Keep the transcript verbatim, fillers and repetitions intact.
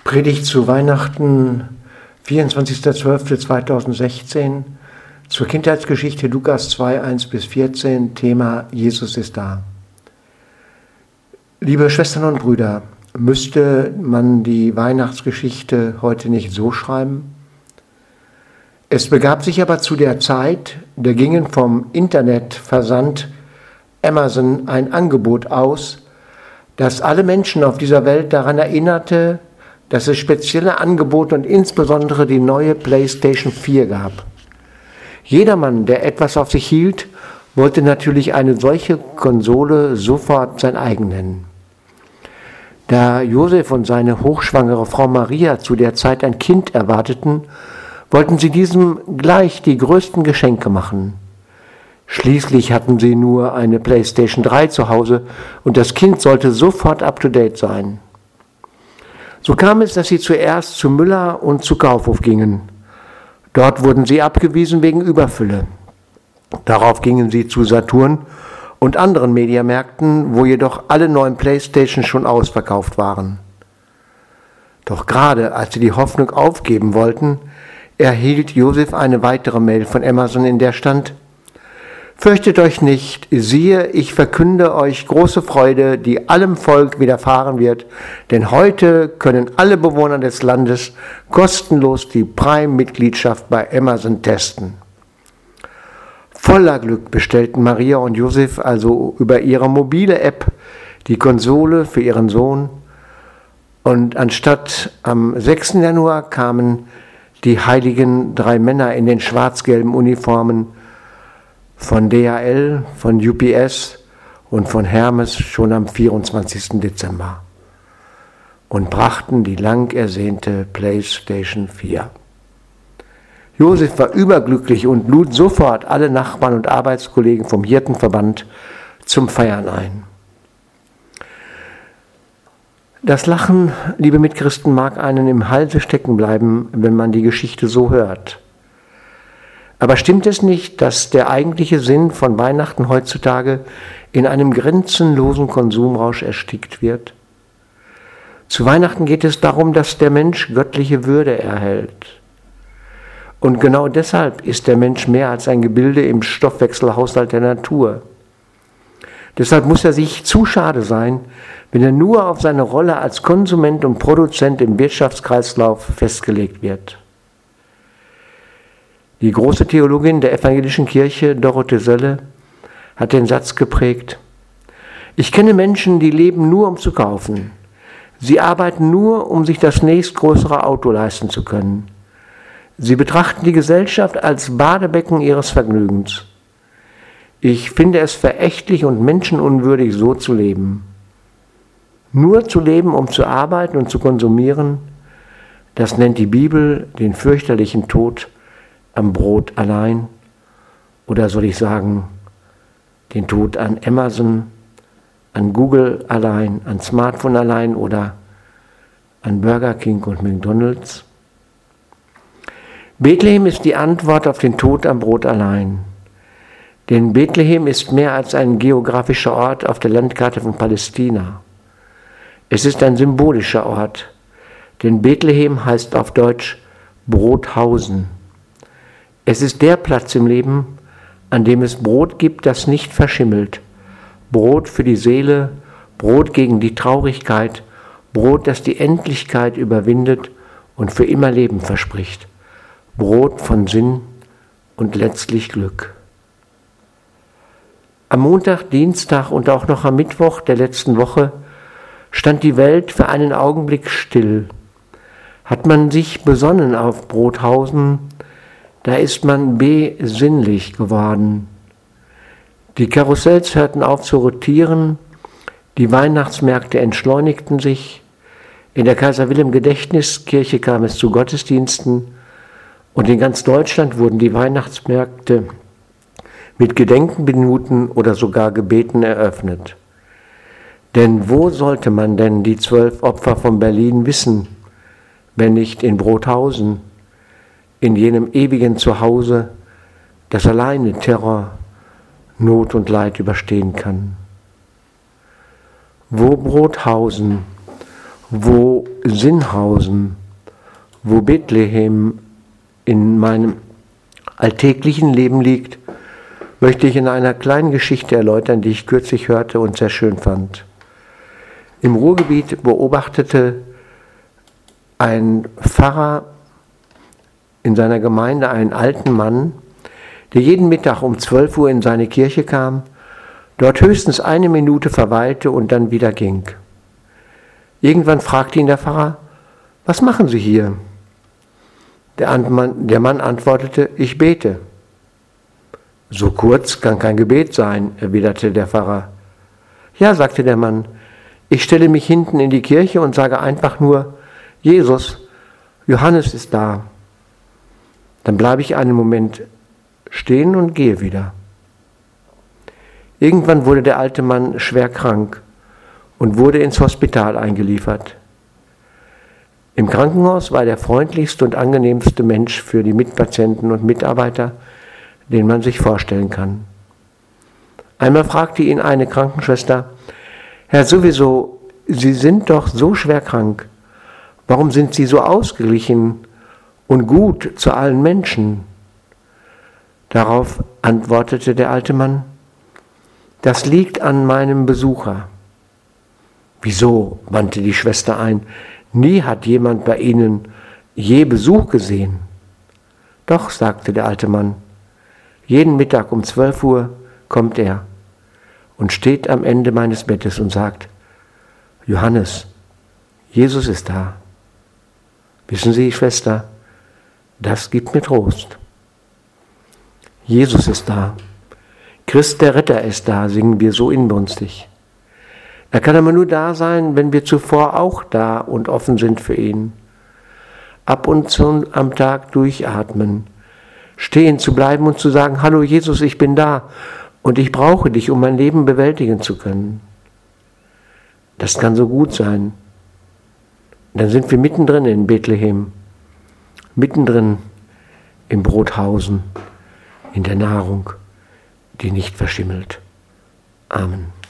Predigt zu Weihnachten, vierundzwanzigster zwölfter zweitausendsechzehn, zur Kindheitsgeschichte Lukas zwei, eins bis vierzehn, Thema Jesus ist da. Liebe Schwestern und Brüder, müsste man die Weihnachtsgeschichte heute nicht so schreiben? Es begab sich aber zu der Zeit, da gingen vom Internetversand Amazon ein Angebot aus, das alle Menschen auf dieser Welt daran erinnerte, dass es spezielle Angebote und insbesondere die neue PlayStation vier gab. Jedermann, der etwas auf sich hielt, wollte natürlich eine solche Konsole sofort sein eigen nennen. Da Josef und seine hochschwangere Frau Maria zu der Zeit ein Kind erwarteten, wollten sie diesem gleich die größten Geschenke machen. Schließlich hatten sie nur eine PlayStation drei zu Hause und das Kind sollte sofort up-to-date sein. So kam es, dass sie zuerst zu Müller und zu Kaufhof gingen. Dort wurden sie abgewiesen wegen Überfülle. Darauf gingen sie zu Saturn und anderen Mediamärkten, wo jedoch alle neuen Playstations schon ausverkauft waren. Doch gerade als sie die Hoffnung aufgeben wollten, erhielt Josef eine weitere Mail von Amazon, in der stand: Fürchtet euch nicht, siehe, ich verkünde euch große Freude, die allem Volk widerfahren wird, denn heute können alle Bewohner des Landes kostenlos die Prime-Mitgliedschaft bei Amazon testen. Voller Glück bestellten Maria und Josef also über ihre mobile App die Konsole für ihren Sohn, und anstatt am sechsten Januar kamen die heiligen drei Männer in den schwarz-gelben Uniformen von D H L, von U P S und von Hermes schon am vierundzwanzigsten Dezember und brachten die lang ersehnte PlayStation vier. Josef war überglücklich und lud sofort alle Nachbarn und Arbeitskollegen vom Hirtenverband zum Feiern ein. Das Lachen, liebe Mitchristen, mag einen im Halse stecken bleiben, wenn man die Geschichte so hört. Aber stimmt es nicht, dass der eigentliche Sinn von Weihnachten heutzutage in einem grenzenlosen Konsumrausch erstickt wird? Zu Weihnachten geht es darum, dass der Mensch göttliche Würde erhält. Und genau deshalb ist der Mensch mehr als ein Gebilde im Stoffwechselhaushalt der Natur. Deshalb muss er sich zu schade sein, wenn er nur auf seine Rolle als Konsument und Produzent im Wirtschaftskreislauf festgelegt wird. Die große Theologin der evangelischen Kirche, Dorothee Sölle, hat den Satz geprägt: Ich kenne Menschen, die leben nur, um zu kaufen. Sie arbeiten nur, um sich das nächstgrößere Auto leisten zu können. Sie betrachten die Gesellschaft als Badebecken ihres Vergnügens. Ich finde es verächtlich und menschenunwürdig, so zu leben. Nur zu leben, um zu arbeiten und zu konsumieren, das nennt die Bibel den fürchterlichen Tod am Brot allein, oder soll ich sagen, den Tod an Amazon, an Google allein, an Smartphone allein oder an Burger King und McDonald's. Bethlehem ist die Antwort auf den Tod am Brot allein. Denn Bethlehem ist mehr als ein geografischer Ort auf der Landkarte von Palästina. Es ist ein symbolischer Ort, denn Bethlehem heißt auf Deutsch Brothausen. Es ist der Platz im Leben, an dem es Brot gibt, das nicht verschimmelt. Brot für die Seele, Brot gegen die Traurigkeit, Brot, das die Endlichkeit überwindet und für immer Leben verspricht. Brot von Sinn und letztlich Glück. Am Montag, Dienstag und auch noch am Mittwoch der letzten Woche stand die Welt für einen Augenblick still. Hat man sich besonnen auf Brothausen, da ist man besinnlich geworden. Die Karussells hörten auf zu rotieren, die Weihnachtsmärkte entschleunigten sich, in der Kaiser-Wilhelm-Gedächtniskirche kam es zu Gottesdiensten und in ganz Deutschland wurden die Weihnachtsmärkte mit Gedenkminuten oder sogar Gebeten eröffnet. Denn wo sollte man denn die zwölf Opfer von Berlin wissen, wenn nicht in Brothausen, in jenem ewigen Zuhause, das alleine Terror, Not und Leid überstehen kann? Wo Brothausen wo Sinnhausen, wo Bethlehem in meinem alltäglichen Leben liegt, möchte ich in einer kleinen Geschichte erläutern, die ich kürzlich hörte und sehr schön fand. Im Ruhrgebiet beobachtete ein Pfarrer in seiner Gemeinde einen alten Mann, der jeden Mittag um zwölf Uhr in seine Kirche kam, dort höchstens eine Minute verweilte und dann wieder ging. Irgendwann fragte ihn der Pfarrer: Was machen Sie hier? Der Mann, der Mann antwortete: Ich bete. So kurz kann kein Gebet sein, erwiderte der Pfarrer. Ja, sagte der Mann, ich stelle mich hinten in die Kirche und sage einfach nur: Jesus, Johannes ist da. Dann bleibe ich einen Moment stehen und gehe wieder. Irgendwann wurde der alte Mann schwer krank und wurde ins Hospital eingeliefert. Im Krankenhaus war er der freundlichste und angenehmste Mensch für die Mitpatienten und Mitarbeiter, den man sich vorstellen kann. Einmal fragte ihn eine Krankenschwester: Herr sowieso, Sie sind doch so schwer krank. Warum sind Sie so ausgeglichen und gut zu allen Menschen? Darauf antwortete der alte Mann: Das liegt an meinem Besucher. Wieso? Wandte die Schwester ein. Nie hat jemand bei Ihnen je Besuch gesehen. Doch, sagte der alte Mann, jeden Mittag um zwölf Uhr kommt er und steht am Ende meines Bettes und sagt: Johannes, Jesus ist da. Wissen Sie, Schwester, das gibt mir Trost. Jesus ist da. Christ der Retter ist da, singen wir so inbrünstig. Er kann aber nur da sein, wenn wir zuvor auch da und offen sind für ihn. Ab und zu am Tag durchatmen, stehen zu bleiben und zu sagen: Hallo Jesus, ich bin da und ich brauche dich, um mein Leben bewältigen zu können. Das kann so gut sein. Dann sind wir mittendrin in Bethlehem, mittendrin im Brothausen, in der Nahrung, die nicht verschimmelt. Amen.